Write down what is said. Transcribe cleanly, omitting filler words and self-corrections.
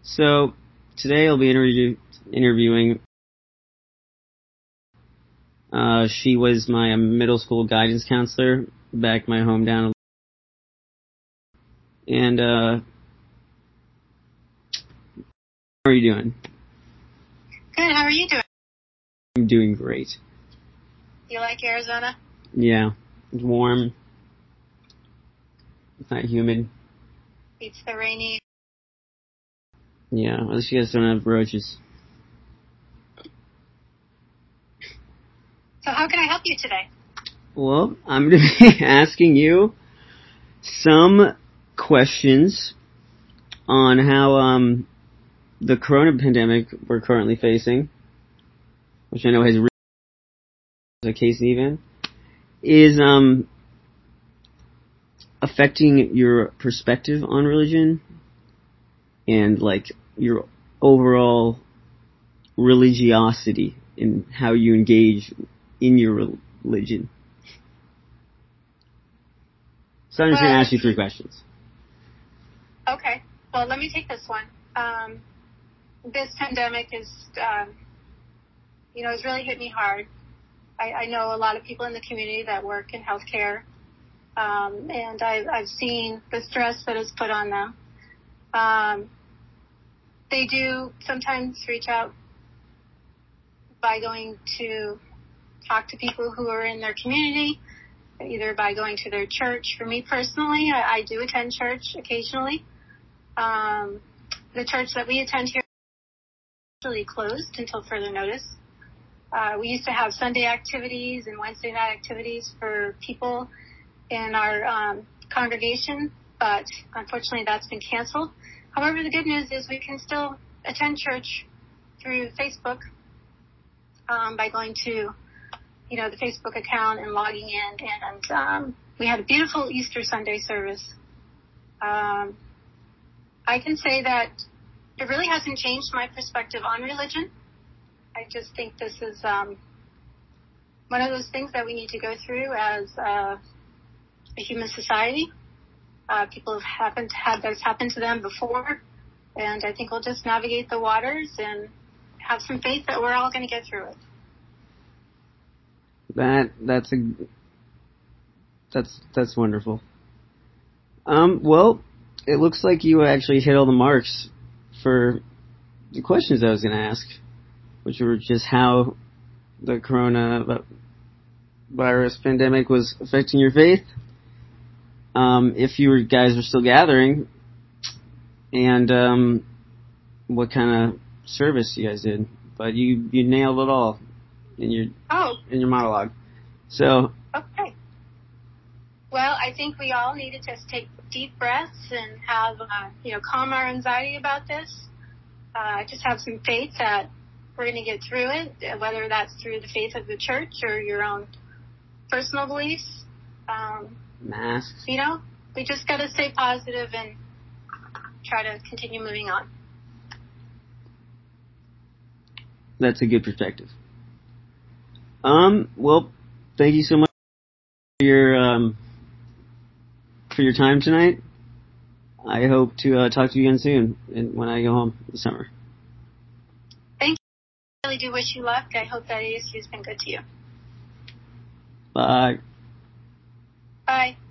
So today I'll be interviewing. She was my middle school guidance counselor back in my hometown. And how are you doing? Good. How are you doing? I'm doing great. You like Arizona? Yeah, it's warm. It's not humid. Beats the rainy. Yeah, at least you guys don't have roaches. So how can I help you today? Well, I'm going to be asking you some questions on how the corona pandemic we're currently facing, which I know has a case even, is affecting your perspective on religion and like your overall religiosity in how you engage in your religion. So I'm just going to ask you 3 questions. Okay. Well, let me take this one. This pandemic is, has really hit me hard. I know a lot of people in the community that work in healthcare, and I've seen the stress that is put on them. They do sometimes reach out by going to talk to people who are in their community, either by going to their church. For me personally, I do attend church occasionally. The church that we attend here is actually closed until further notice. We used to have Sunday activities and Wednesday night activities for people in our congregation, but unfortunately that's been canceled. However, the good news is we can still attend church through Facebook by going to the Facebook account and logging in, and we had a beautiful Easter Sunday service. I can say that it really hasn't changed my perspective on religion. I just think this is one of those things that we need to go through as a human society. People have had this happen to them before, and I think we'll just navigate the waters and have some faith that we're all going to get through it. That's wonderful. Well, it looks like you actually hit all the marks for the questions I was going to ask, which were just how the coronavirus pandemic was affecting your faith, if you guys were still gathering, and what kind of service you guys did. But you nailed it all in your monologue. So. Okay. Well, I think we all need to just take deep breaths and have, calm our anxiety about this. Just have some faith that we're going to get through it, whether that's through the faith of the church or your own personal beliefs. Masks. We just got to stay positive and try to continue moving on. That's a good perspective. Well, thank you so much for your time tonight. I hope to talk to you again soon when I go home this summer. Thank you. I really do wish you luck. I hope that ASU has been good to you. Bye. Bye.